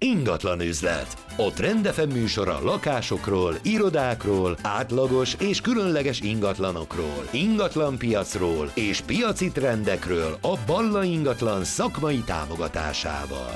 Ingatlan üzlet. A Trend FM műsora lakásokról, irodákról, átlagos és különleges ingatlanokról, ingatlanpiacról és piaci trendekről a Balla Ingatlan szakmai támogatásával.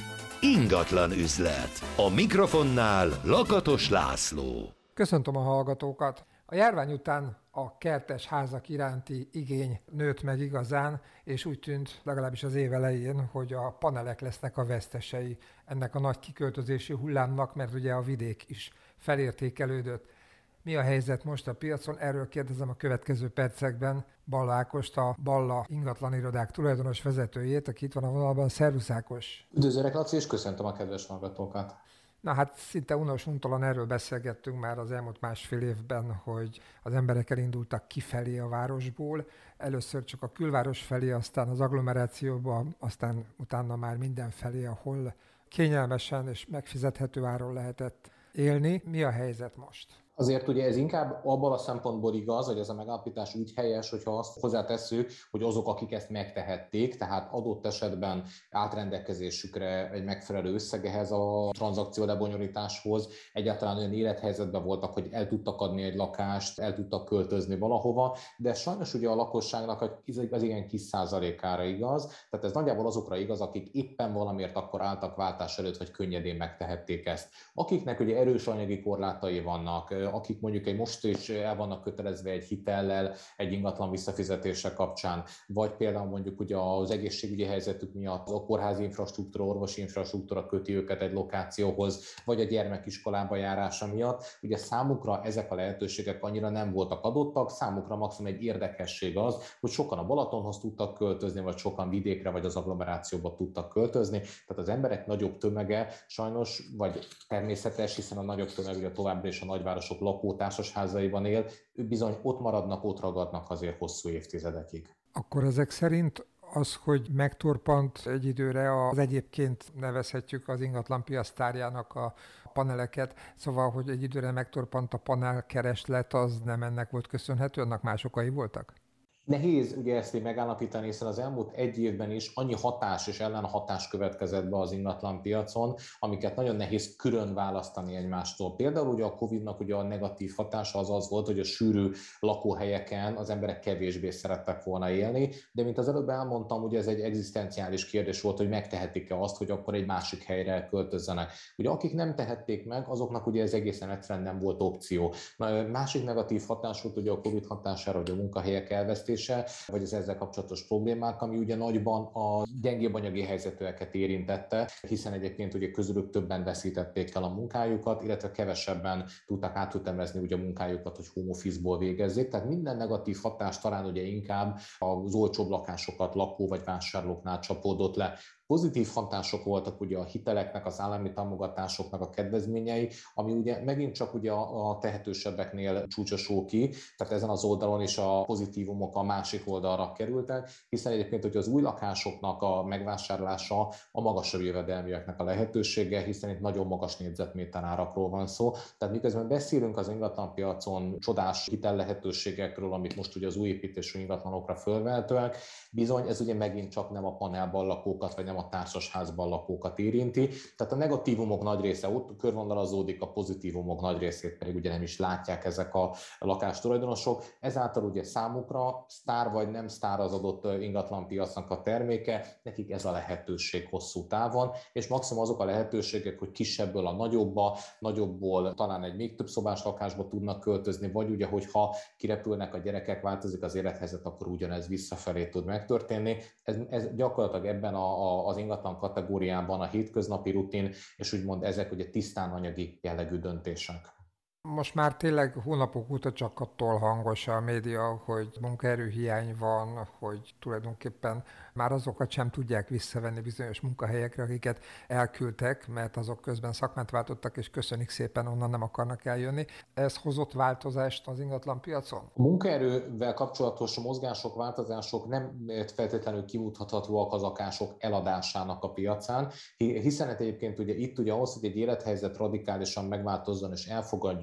Ingatlan üzlet. A mikrofonnál Lakatos László. Köszöntöm a hallgatókat! A járvány után a kertes házak iránti igény nőtt meg igazán, és úgy tűnt legalábbis az év elején, hogy a panelek lesznek a vesztesei ennek a nagy kiköltözési hullámnak, mert ugye a vidék is felértékelődött. Mi a helyzet most a piacon? Erről kérdezem a következő percekben Balla Ákost, a Balla ingatlanirodák tulajdonos vezetőjét, aki itt van a vonalban. Szervusz Ákos! Üdvözlök, Laci, és köszöntöm a kedves hallgatókat! Na hát szinte unós-untalan erről beszélgettünk már az elmúlt másfél évben, hogy az emberek elindultak kifelé a városból. Először csak a külváros felé, aztán az agglomerációba, aztán utána már mindenfelé, ahol kényelmesen és megfizethető áron lehetett élni. Mi a helyzet most? Azért ugye ez inkább abban a szempontból igaz, hogy ez a megállapítás úgy helyes, hogyha azt hozzátesszük, hogy azok, akik ezt megtehették, tehát adott esetben átrendelkezésükre egy megfelelő összegehez a tranzakció lebonyolításhoz, egyáltalán olyan élethelyzetben voltak, hogy el tudtak adni egy lakást, el tudtak költözni valahova, de sajnos ugye a lakosságnak az igen kis százalékára igaz, tehát ez nagyjából azokra igaz, akik éppen valamiért akkor álltak váltás előtt, vagy könnyedén megtehették ezt. Akiknek ugye erős anyagi korlátai vannak, akik mondjuk most is el vannak kötelezve egy hitellel, egy ingatlan visszafizetése kapcsán, vagy például mondjuk ugye az egészségügyi helyzetük miatt a kórházi infrastruktúra, orvosi infrastruktúra köti őket egy lokációhoz, vagy a gyermekiskolába járása miatt. Ugye számukra ezek a lehetőségek annyira nem voltak adottak, számukra maximum egy érdekesség az, hogy sokan a Balatonhoz tudtak költözni, vagy sokan vidékre, vagy az agglomerációba tudtak költözni. Tehát az emberek nagyobb tömege sajnos, vagy természetes, hiszen a nagyobb tömeg ugye továbbra is a nagyvárosok lakótársasházaiban él, ők bizony ott maradnak, ott ragadnak azért hosszú évtizedekig. Akkor ezek szerint az, hogy megtorpant egy időre az egyébként nevezhetjük az ingatlanpiac tárjának a paneleket, szóval, hogy egy időre megtorpant a panelkereslet, az nem ennek volt köszönhető, annak más okai voltak? Nehéz ugye ezt így megállapítani, hiszen az elmúlt egy évben is annyi hatás és ellenhatás következett be az ingatlan piacon, amiket nagyon nehéz külön választani egymástól. Például ugye a Covid-nak ugye a negatív hatása az volt, hogy a sűrű lakóhelyeken az emberek kevésbé szerettek volna élni, de mint az előbb elmondtam, ugye ez egy egzisztenciális kérdés volt, hogy megtehetik-e azt, hogy akkor egy másik helyre költözzenek. Ugye akik nem tehették meg, azoknak ugye ez egészen egyszerűen nem volt opció. Másik negatív hatás volt ugye a Covid hatására, hogy a munkahelyek elvesztése, vagy az ezzel kapcsolatos problémák, ami ugye nagyban a gyengébb anyagi helyzetűeket érintette, hiszen egyébként ugye közülük többen veszítették el a munkájukat, illetve kevesebben tudták átütemezni ugye a munkájukat, hogy home office-ból végezzék. Tehát minden negatív hatás talán ugye inkább az olcsóbb lakásokat lakó vagy vásárlóknál csapódott le. Pozitív hatások voltak ugye a hiteleknek, az állami támogatásoknak a kedvezményei, ami ugye megint csak ugye a tehetősebbeknél csúcsosul ki, tehát ezen az oldalon is a pozitívumok a másik oldalra kerültek, hiszen egyébként hogy az új lakásoknak a megvásárlása a magasabb jövedelműeknek a lehetősége, hiszen itt nagyon magas négyzetméter árakról van szó. Tehát miközben beszélünk az ingatlanpiacon csodás hitellehetőségekről, amit most ugye az új építésű ingatlanokra fölvehetőek, bizony ez ugye megint csak nem a panelban lakókat, vagy nem a társasházban lakókat érinti. Tehát a negatívumok nagy része ott körvonalazódik, a pozitívumok nagy részét pedig ugye nem is látják ezek a lakástulajdonosok. Ezáltal ugye számukra sztár vagy nem sztár az adott ingatlanpiacnak a terméke, nekik ez a lehetőség hosszú távon, és maximum azok a lehetőségek, hogy kisebbből a nagyobbba, nagyobbból talán egy még több szobás lakásba tudnak költözni, vagy ugye, hogyha kirepülnek a gyerekek, változik az élethelyzet, akkor ugyanez visszafelé tud megtörténni. Ez gyakorlatilag ebben az ingatlan kategóriában a hétköznapi rutin, és úgymond ezek ugye tisztán anyagi jellegű döntések. Most már tényleg hónapok óta csak attól hangos a média, hogy munkaerőhiány van, hogy tulajdonképpen már azokat sem tudják visszavenni bizonyos munkahelyekre, akiket elküldtek, mert azok közben szakmát váltottak, és köszönik szépen, onnan nem akarnak eljönni. Ez hozott változást az ingatlan piacon? A munkaerővel kapcsolatos mozgások, változások nem feltétlenül kimutathatóak az lakások eladásának a piacán, hiszen egyébként ugye itt ugye ahhoz, hogy egy élethelyzet radikálisan megváltozzon és elfogadja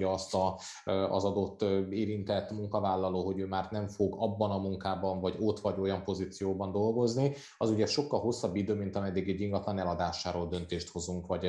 gondolja azt az adott érintett munkavállaló, hogy ő már nem fog abban a munkában, vagy ott vagy olyan pozícióban dolgozni, az ugye sokkal hosszabb idő, mint ameddig egy ingatlan eladásáról döntést hozunk, vagy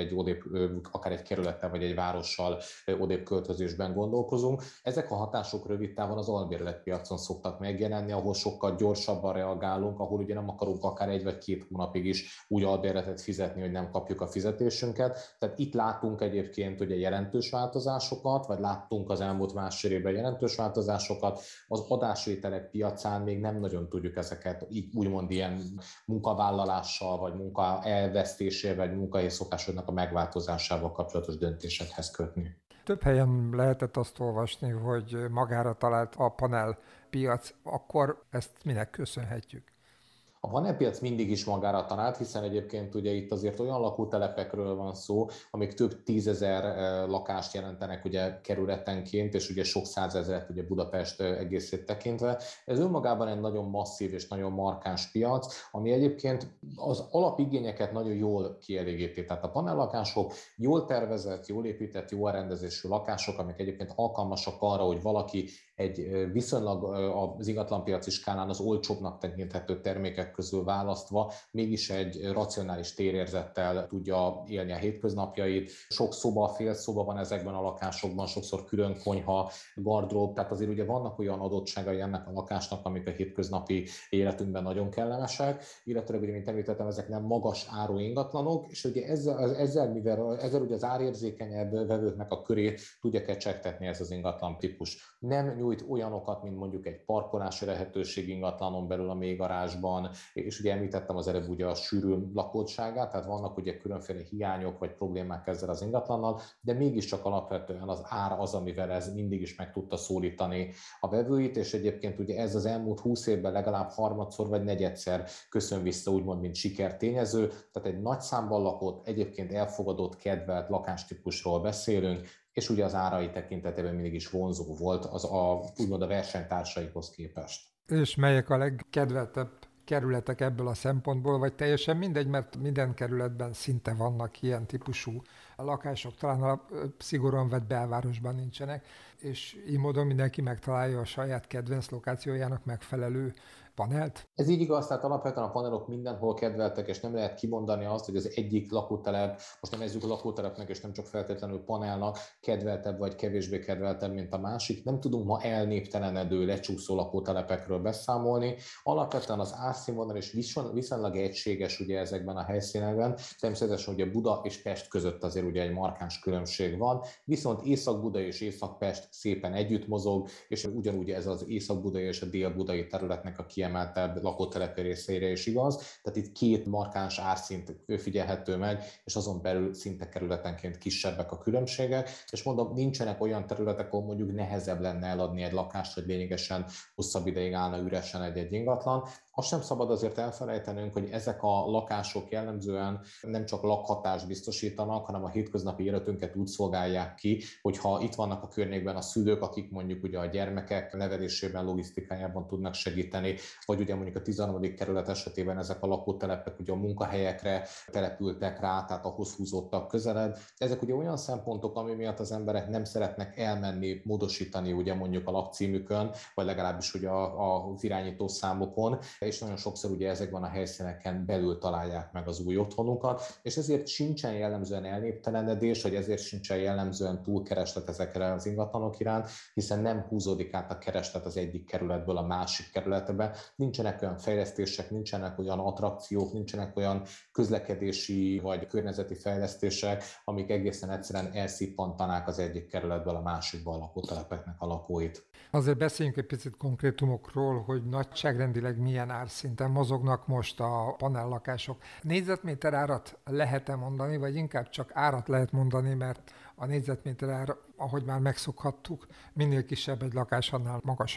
akár egy kerülettel, vagy egy várossal odébb költözésben gondolkozunk. Ezek a hatások rövid távon az albérletpiacon szoktak megjelenni, ahol sokkal gyorsabban reagálunk, ahol ugye nem akarunk akár 1 vagy 2 hónapig is úgy albérletet fizetni, hogy nem kapjuk a fizetésünket. Tehát itt látunk egyébként ugye jelentős változásokat, vagy láttunk az elmúlt másfél évben jelentős változásokat. Az adásvételek piacán még nem nagyon tudjuk ezeket így úgymond ilyen munkavállalással, vagy munka elvesztésével, vagy munkahelyi szokásoknak a megváltozásával kapcsolatos döntésekhez kötni. Több helyen lehetett azt olvasni, hogy magára talált a panelpiac, akkor ezt minek köszönhetjük? A panelpiac mindig is magára talált, hiszen egyébként ugye itt azért olyan lakótelepekről van szó, amik több 10 000 lakást jelentenek ugye kerületenként, és ugye sok százezret ugye Budapest egészét tekintve. Ez önmagában egy nagyon masszív és nagyon markáns piac, ami egyébként az alapigényeket nagyon jól kielégíti. Tehát a panellakások jól tervezett, jól épített, jól rendezésű lakások, amik egyébként alkalmasak arra, hogy valaki egy viszonylag az ingatlanpiaci skálán az olcsóbbnak tekinthető termékek közül választva mégis egy racionális térérzettel tudja élni a hétköznapjait. Sok szoba, fél szoba van ezekben a lakásokban, sokszor külön konyha, gardrób, tehát azért ugye vannak olyan adottságai ennek a lakásnak, amik a hétköznapi életünkben nagyon kellemesek, illetve ugye, mint említettem, ezek nem magas áru ingatlanok, és ugye ezzel ugye az árérzékenyebb vevőknek a körét tudja kecsegtetni ez az ingatlan típus. Nem nyújt olyanokat, mint mondjuk egy parkolási lehetőség ingatlanon belül a mélygarázsban, és ugye említettem az előbb ugye a sűrű lakottságát, tehát vannak ugye különféle hiányok vagy problémák ezzel az ingatlannal, de mégiscsak alapvetően az ár az, amivel ez mindig is meg tudta szólítani a vevőit, és egyébként ugye ez az elmúlt 20 évben legalább harmadszor vagy negyedszer köszön vissza úgymond, mint sikertényező, tehát egy nagy számban lakott, egyébként elfogadott, kedvelt lakástípusról beszélünk, és ugye az árai tekintetében mindig is vonzó volt úgymond a versenytársaihoz képest. És melyek a legkedveltebb kerületek ebből a szempontból, vagy teljesen mindegy, mert minden kerületben szinte vannak ilyen típusú lakások, talán a szigorúan vett belvárosban nincsenek, és így módon mindenki megtalálja a saját kedvenc lokációjának megfelelő panelt? Ez így igaz, tehát alapvetően a panelok mindenhol kedveltek, és nem lehet kimondani azt, hogy az egyik lakótelep, most nem ezzük a lakótelepnek, és nem csak feltétlenül panelnak, kedveltebb vagy kevésbé kedveltebb, mint a másik. Nem tudunk ma elnéptelenedő, lecsúszó lakótelepekről beszámolni. Alapvetően az árszínvonal is viszonylag egységes ugye ezekben a helyszínekben. Természetesen ugye Buda és Pest között azért ugye egy markáns különbség van, viszont Észak-Buda és Észak-Pest szépen együtt mozog, és ugyanúgy ez az észak-budai és a dél-budai területnek a kiemeltebb lakótelepi részeire is igaz. Tehát itt két markáns árszint figyelhető meg, és azon belül szinte kerületenként kisebbek a különbségek. És mondom, nincsenek olyan területek, ahol mondjuk nehezebb lenne eladni egy lakást, hogy lényegesen hosszabb ideig állna üresen egy ingatlan. Azt sem szabad azért elfelejtenünk, hogy ezek a lakások jellemzően nem csak lakhatást biztosítanak, hanem a hétköznapi életünket úgy szolgálják ki, hogyha itt vannak a környékben a szülők, akik mondjuk ugye a gyermekek nevelésében, logisztikájában tudnak segíteni, vagy ugye mondjuk a 13. kerület esetében ezek a lakótelepek ugye a munkahelyekre települtek rá, tehát ahhoz húzódtak közelebb. Ezek ugye olyan szempontok, ami miatt az emberek nem szeretnek elmenni, módosítani ugye mondjuk a lakcímükön, vagy legalábbis ugye az irányító számokon, és nagyon sokszor ugye ezekben a helyszíneken belül találják meg az új otthonukat, és ezért sincsen jellemzően elnéptelenedés, vagy ezért sincsen jellemzően túlkereslet ezekre az ingatlanok iránt, hiszen nem húzódik át a kereslet az egyik kerületből a másik kerületbe, nincsenek olyan fejlesztések, nincsenek olyan attrakciók, nincsenek olyan közlekedési vagy környezeti fejlesztések, amik egészen egyszerűen elszippantanák az egyik kerületből a másikba a lakótelepeknek a lakóit. Azért beszéljünk egy picit konkrétumokról, hogy nagyságrendileg milyen árszinten mozognak most a panellakások. Négyzetméter árat lehet-e mondani, vagy inkább csak árat lehet mondani, mert a négyzetméter ár, ahogy már megszokhattuk, minél kisebb egy lakás, annál magasabb?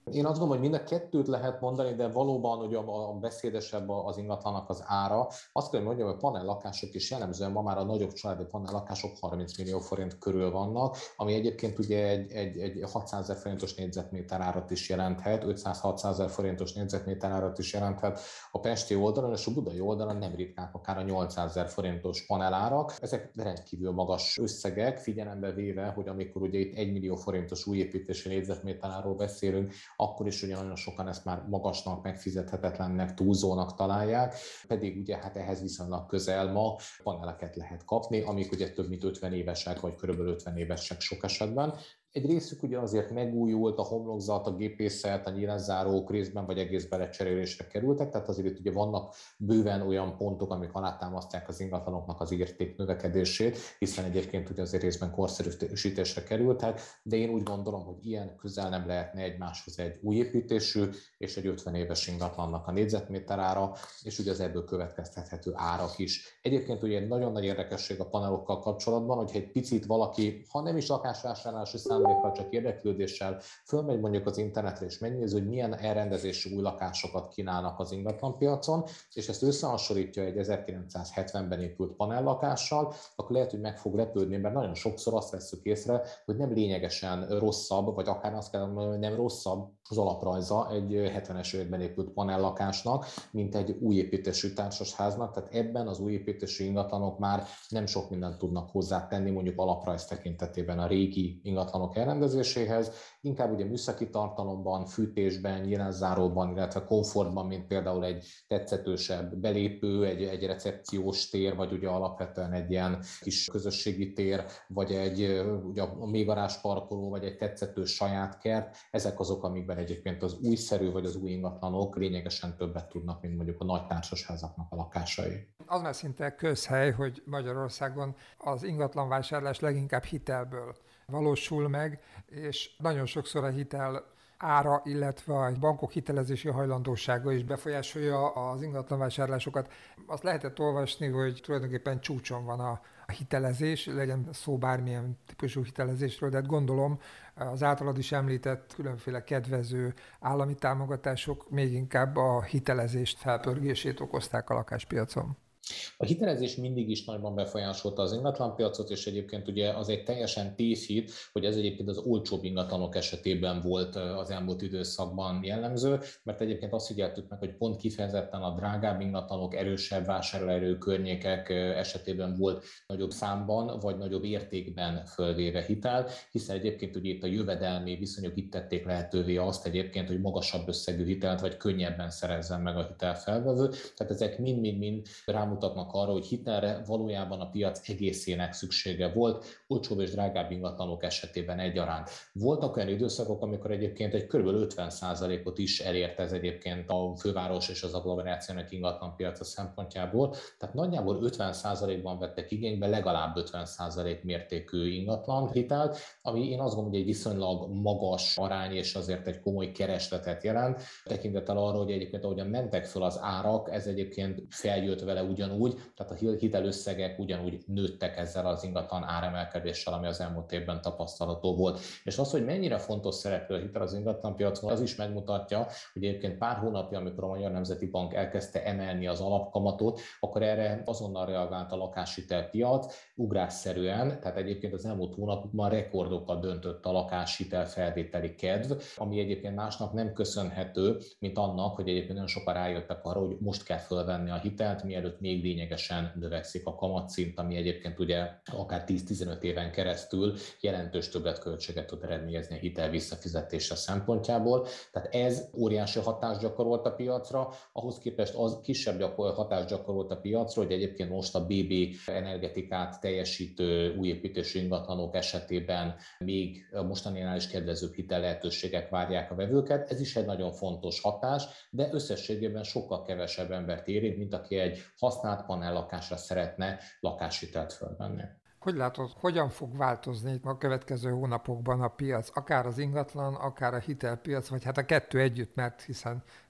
Én azt gondolom, hogy mind a kettőt lehet mondani, de valóban hogy a beszédesebb az ingatlanak az ára. Azt kell, hogy mondjam, hogy a panel lakások is jellemzően ma már a nagyobb családi panel lakások 30 millió forint körül vannak, ami egyébként ugye egy 600 000 forintos négyzetméter árat is jelenthet, 500-600 000 forintos négyzetméter árat is jelenthet a pesti oldalon, és a budai oldalon nem ritkák akár a 800 000 forintos panelárak. Ezek rendkívül magas összegek, figyelembe véve, hogy amikor ugye itt 1 millió forintos újépítési négyzetméter árról beszélünk, akkor is ugye nagyon sokan ezt már magasnak, megfizethetetlennek, túlzónak találják, pedig ugye hát ehhez viszonylag közel ma paneleket lehet kapni, amik ugye több mint 50 évesek, vagy körülbelül 50 évesek sok esetben. Egy részük ugye azért megújult, a homlokzat, a gépészet, a nyílászárók részben vagy egészben lecserélésre kerültek, tehát azért itt ugye vannak bőven olyan pontok, amik alátámasztják az ingatlanoknak az érték növekedését, hiszen egyébként ugye azért részben korszerűsítésre kerültek, de én úgy gondolom, hogy ilyen közel nem lehetne egymáshoz egy új építésű és egy 50 éves ingatlannak a négyzetméter ára, és ugye az ebből következtethető árak is. Egyébként ugye egy nagyon nagy érdekesség a panelokkal kapcsolatban, hogyha egy picit valaki, ha nem is lakásvásárlási szándékkal, csak érdeklődéssel fölmegy mondjuk az internetre és megnézi, hogy milyen elrendezésű új lakásokat kínálnak az ingatlanpiacon, és ezt összehasonlítja egy 1970-ben épült panellakással, akkor lehet, hogy meg fog lepődni, mert nagyon sokszor azt vesszük észre, hogy nem lényegesen rosszabb, vagy akár azt kell mondani, hogy nem rosszabb az alaprajza egy 70-es években épült panellakásnak, mint egy új építésű társasháznak, tehát ebben az új építésű ingatlanok már nem sok mindent tudnak hozzátenni, mondjuk alaprajz tekintetében a régi ingatlanok elrendezéséhez, inkább ugye műszaki tartalomban, fűtésben, nyílászáróban, illetve komfortban, mint például egy tetszetősebb belépő, egy recepciós tér, vagy ugye alapvetően egy ilyen kis közösségi tér, vagy egy ugye a mélygarázs parkoló, vagy egy tetszetős saját kert. Ezek azok, amikben egyébként az újszerű vagy az új ingatlanok lényegesen többet tudnak, mint mondjuk a nagy társasházaknak a lakásai. Az már szinte közhely, hogy Magyarországon az ingatlanvásárlás leginkább hitelből valósul meg, és nagyon sokszor a hitel ára, illetve a bankok hitelezési hajlandósága is befolyásolja az ingatlanvásárlásokat. Azt lehetett olvasni, hogy tulajdonképpen csúcson van a hitelezés, legyen szó bármilyen típusú hitelezésről, de hát gondolom az általad is említett különféle kedvező állami támogatások még inkább a hitelezést felpörgését okozták a lakáspiacon. A hitelezés mindig is nagyban befolyásolta az ingatlanpiacot, és egyébként ugye az egy teljesen tévhit, hogy ez egyébként az olcsóbb ingatlanok esetében volt az elmúlt időszakban jellemző, mert egyébként azt figyeltük meg, hogy pont kifejezetten a drágább ingatlanok, erősebb vásárlóerő környékek esetében volt nagyobb számban, vagy nagyobb értékben fölvéve hitel, hiszen egyébként ugye itt a jövedelmi viszonyok itt tették lehetővé azt egyébként, hogy magasabb összegű hitelt, vagy könnyebben szerezzen meg a hitelfelvevő. Tehát ezek mind-mind rámutatnak arra, hogy hitelre valójában a piac egészének szüksége volt, olcsóbb és drágább ingatlanok esetében egyaránt. Voltak olyan időszakok, amikor egyébként egy kb. 50%-ot is elért ez egyébként a főváros és az agglomerációnak ingatlanpiaca szempontjából, tehát nagyjából 50%-ban vettek igénybe legalább 50% mértékű ingatlan hitelt, ami én azt gondolom, hogy egy viszonylag magas arány és azért egy komoly keresletet jelent, tekintettel arra, hogy egyébként ahogyan mentek föl az árak, ez egyébként feljött vele ugyanúgy, tehát a hitelösszegek ugyanúgy nőttek ezzel az ingatlan áremelkedéssel, ami az elmúlt évben tapasztalható volt. És az, hogy mennyire fontos szereplő a hitel az ingatlanpiacon, az is megmutatja, hogy egyébként pár hónapja, amikor a Magyar Nemzeti Bank elkezdte emelni az alapkamatot, akkor erre azonnal reagált a lakáshitelpiac ugrásszerűen, tehát egyébként az elmúlt hónapokban rekordokat döntött a lakáshitel felvételi kedv, ami egyébként másnak nem köszönhető, mint annak, hogy egyébként nagyon sokan rájöttek arra, hogy most kell fölvenni a hitelt, mielőtt még lényegesen növekszik a kamatszint, ami egyébként ugye akár 10-15 éven keresztül jelentős többletköltséget tud eredményezni a hitel visszafizetése szempontjából. Tehát ez óriási hatást gyakorolt a piacra, ahhoz képest az kisebb hatást gyakorolt a piacra, hogy egyébként most a BB energetikát teljesítő újépítésű ingatlanok esetében még mostaninál is kedvezőbb hitel lehetőségek várják a vevőket. Ez is egy nagyon fontos hatás, de összességében sokkal kevesebb embert érint, mint aki egy használt panellakásra szeretne lakáshitelt fölvenni. Hogy látod, hogyan fog változni a következő hónapokban a piac, akár az ingatlan, akár a hitelpiac, vagy hát a kettő együtt, mert hiszen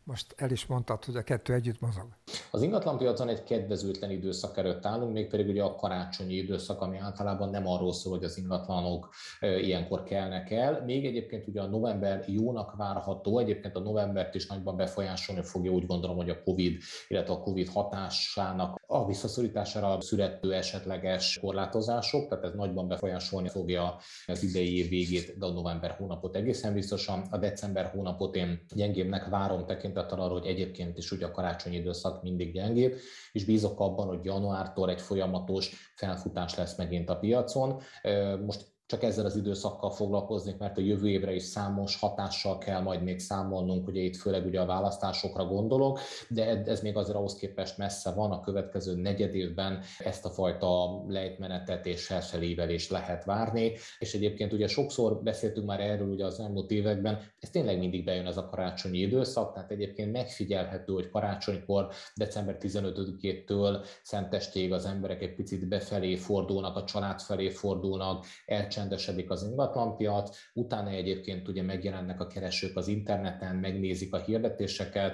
most el is mondtad, hogy a kettő együtt mozog. Az ingatlanpiacon egy kedvezőtlen időszak előtt állunk, mégpedig ugye a karácsonyi időszak, ami általában nem arról szól, hogy az ingatlanok ilyenkor kelnek el. Még egyébként ugye a november jónak várható, egyébként a novembert is nagyban befolyásolni fogja, úgy gondolom, hogy a Covid, illetve a Covid hatásának a visszaszorítására születő esetleges korlátozások, tehát ez nagyban befolyásolni fogja az idei év végét, de a november hónapot egészen biztosan. A december hónapot én gyengébbnek várom tekintettel arra, hogy egyébként is ugye a karácsonyi időszak mindig gyengébb, és bízok abban, hogy januártól egy folyamatos felfutás lesz megint a piacon. Most csak ezzel az időszakkal foglalkozni, mert a jövő évre is számos hatással kell majd még számolnunk, ugye itt főleg ugye a választásokra gondolok, de ez még azért ahhoz képest messze van, a következő negyedévben ezt a fajta lejtmenetet és felfelévelést lehet várni, és egyébként ugye sokszor beszéltünk már erről ugye az elmúlt években, ez tényleg mindig bejön ez a karácsonyi időszak, tehát egyébként megfigyelhető, hogy karácsonykor december 15-től szentestéig az emberek egy picit befelé fordulnak, a család felé fordulnak, csendesedik az ingatlanpiac, utána egyébként ugye megjelennek a keresők az interneten, megnézik a hirdetéseket,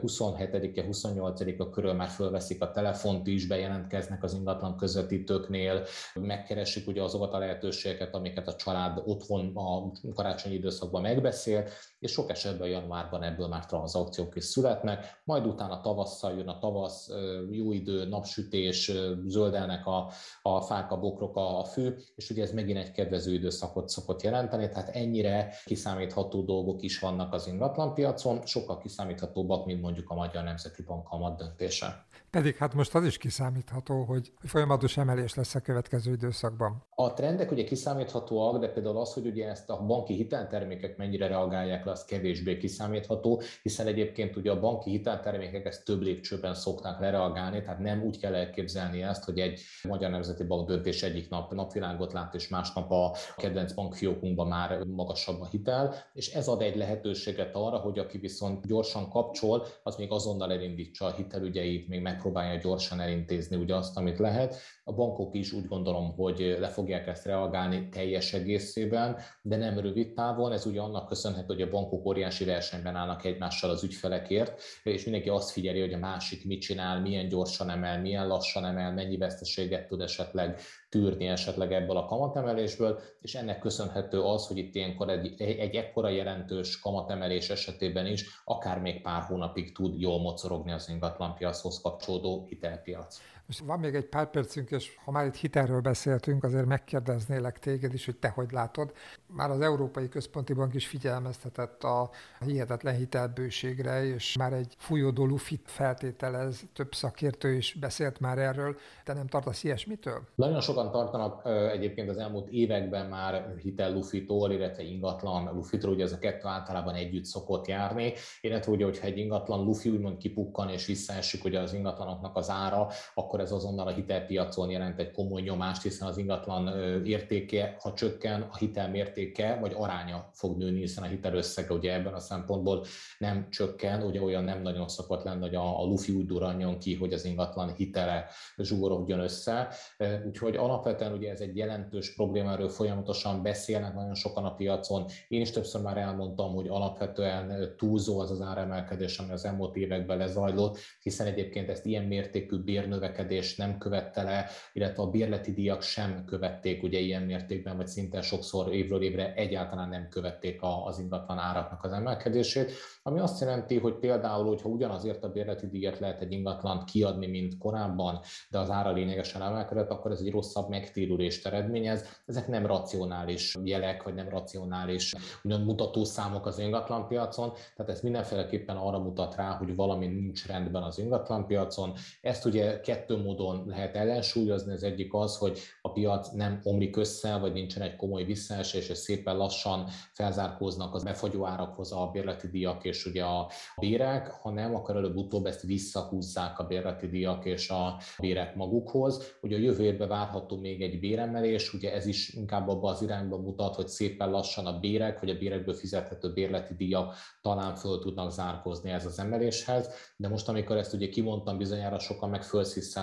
27-e, 28-a körül már fölveszik a telefont is, bejelentkeznek az ingatlan közvetítőknél, megkeresik ugye azokat a lehetőségeket, amiket a család otthon a karácsonyi időszakban megbeszél, és sok esetben januárban ebből már tranzakciók is születnek, majd utána tavasszal jön a tavasz, jó idő, napsütés, zöldelnek a fák, a bokrok, a fű, és ugye ez megint egy kedvező időszakot szokott jelenteni, tehát ennyire kiszámítható dolgok is vannak az ingatlanpiacon, sokkal kiszámíthatóbbak, mint mondjuk a Magyar Nemzeti Bank kamat döntése. Pedig hát most az is kiszámítható, hogy folyamatos emelés lesz a következő időszakban. A trendek ugye kiszámíthatóak, de például az, hogy ugye ezt a banki hiteltermékek mennyire reagálják le, az kevésbé kiszámítható, hiszen egyébként ugye a banki hiteltermékek ezt több lépcsőben szokták lereagálni, tehát nem úgy kell elképzelni ezt, hogy egy Magyar Nemzeti Bank döntés egyik nap napvilágot lát, és másnap a kedvenc bankfiókunkban már magasabb a hitel, és ez ad egy lehetőséget arra, hogy aki viszont gyorsan kapcsol, az még azonnal elindítsa a hitelügyeit, még megpróbálja gyorsan elintézni ugye azt, amit lehet. A bankok is úgy gondolom, hogy le fogják ezt reagálni teljes egészében, de nem rövid távon. Ez ugye annak köszönhető, hogy a bankok óriási versenyben állnak egymással az ügyfelekért, és mindenki azt figyeli, hogy a másik mit csinál, milyen gyorsan emel, milyen lassan emel, mennyi veszteséget tud esetleg tűrni esetleg ebből a kamatemelésből, és ennek köszönhető az, hogy itt ilyenkor egy ekkora jelentős kamatemelés esetében is akár még pár hónapig tud jól mocorogni az ingatlanpiachoz kapcsolódó hitelpiac. Most van még egy pár percünk, és ha már itt hitelről beszéltünk, azért megkérdeznélek téged is, hogy te hogy látod. Már az Európai Központi Bank is figyelmeztetett a hihetetlen hitelbőségre, és már egy folyódó lufit feltételez, több szakértő is beszélt már erről. Te nem tartasz ilyesmitől? Nagyon sokan tartanak egyébként az elmúlt években már hitel lufitól, illetve ingatlan lufitról, ugye ez a kettő általában együtt szokott járni, illetve ugye, hogyha egy ingatlan lufi úgymond kipukkan és visszaesik ugye az ingatlanoknak az ára, akkor ez azonnal a hitelpiacon jelent egy komoly nyomást, hiszen az ingatlan értéke, ha csökken, a hitel mértéke vagy aránya fog nőni, hiszen a hitelösszege ugye ebben a szempontból nem csökken, ugye olyan nem nagyon szokott lenni, hogy a lufi úgy durranjon ki, hogy az ingatlan hitele zsugorodjon össze. Úgyhogy alapvetően ugye ez egy jelentős probléma, erről folyamatosan beszélnek nagyon sokan a piacon. Én is többször már elmondtam, hogy alapvetően túlzó az áremelkedés, ami az elmúlt években lezajlott, hiszen egyébként ezt ilyen mértékű bérnövekedés nem követte le, illetve a bérleti díjak sem követték ugye ilyen mértékben, vagy szinte sokszor évről évre egyáltalán nem követték az ingatlan áraknak az emelkedését, ami azt jelenti, hogy például, hogyha ugyanazért a bérleti díjat lehet egy ingatlant kiadni, mint korábban, de az ára lényegesen emelkedett, akkor ez egy rosszabb megtérülést eredményez. Ezek nem racionális jelek, vagy nem racionális ugyan mutatószámok az ingatlanpiacon, tehát ez mindenféleképpen arra mutat rá, hogy valami nincs rendben az ingatlanpiacon. Ezt ugye kettő módon lehet ellensúlyozni, az egyik az, hogy a piac nem omlik össze, vagy nincsen egy komoly visszaesés, és szépen lassan felzárkóznak az befagyó árakhoz a bérleti díjak és ugye a bérek, hanem akkor előbb-utóbb ezt visszahúzzák a bérleti díjak és a bérek magukhoz. Ugye a jövő évben várható még egy béremelés, ugye ez is inkább abba az irányba mutat, hogy szépen lassan a bérek, vagy a bérekből fizethető bérleti díjak talán föl tudnak zárkózni ez az emeléshez, de most amikor ezt ugye kimondtam, bizonyára sokan meg fölszisszentek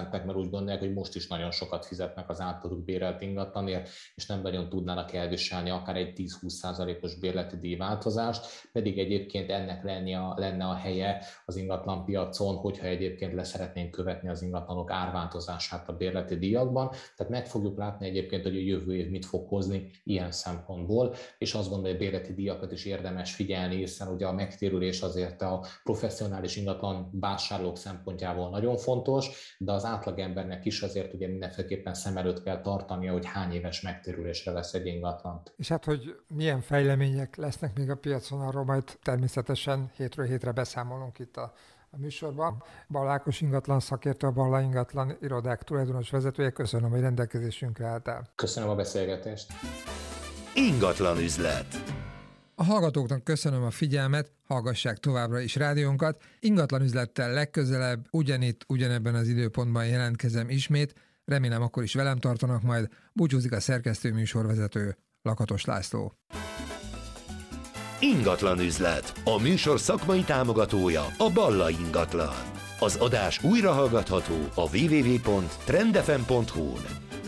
reticensek, mert úgy gondolják, hogy most is nagyon sokat fizetnek az általuk bérelt ingatlanért, és nem nagyon tudnának elviselni akár egy 10-20%-os bérleti díjváltozást, pedig egyébként ennek lenne a helye az ingatlanpiacon, hogyha egyébként leszeretnénk követni az ingatlanok árváltozását a bérleti díjakban. Tehát meg fogjuk látni egyébként, hogy a jövő év mit fog hozni ilyen szempontból, és azt gondolom, hogy a bérleti díjakat is érdemes figyelni, hiszen ugye a megtérülés azért a professzionális ingatlan vásárlók szempontjából nagyon fontos, de az átlagembernek is azért ugye mindenféleképpen szem előtt kell tartania, hogy hány éves megtérülésre lesz egy ingatlant. És hát, hogy milyen fejlemények lesznek még a piacon, arról majd természetesen hétről hétre beszámolunk itt a műsorban. Balla Ákos ingatlan szakértő, a Balla ingatlan irodák tulajdonos vezetője. Köszönöm, hogy rendelkezésünkre álltál. Köszönöm a beszélgetést. Ingatlan üzlet. A hallgatóknak köszönöm a figyelmet, hallgassák továbbra is rádiónkat. Ingatlan üzlettel legközelebb, ugyanitt, ugyanebben az időpontban jelentkezem ismét. Remélem akkor is velem tartanak majd. Búcsúzik a szerkesztő műsorvezető, Lakatos László. Ingatlan üzlet. A műsor szakmai támogatója a Balla Ingatlan. Az adás újra hallgatható a www.trendfm.hu-n.